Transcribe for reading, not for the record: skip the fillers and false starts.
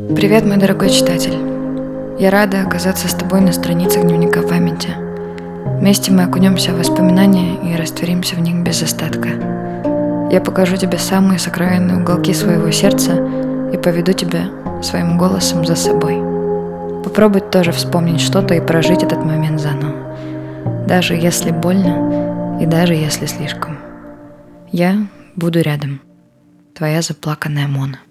Привет, мой дорогой читатель. Я рада оказаться с тобой на страницах дневника памяти. Вместе мы окунемся в воспоминания и растворимся в них без остатка. Я покажу тебе самые сокровенные уголки своего сердца и поведу тебя своим голосом за собой. Попробуй тоже вспомнить что-то и прожить этот момент заново. Даже если больно и даже если слишком. Я буду рядом. Твоя заплаканная Мона.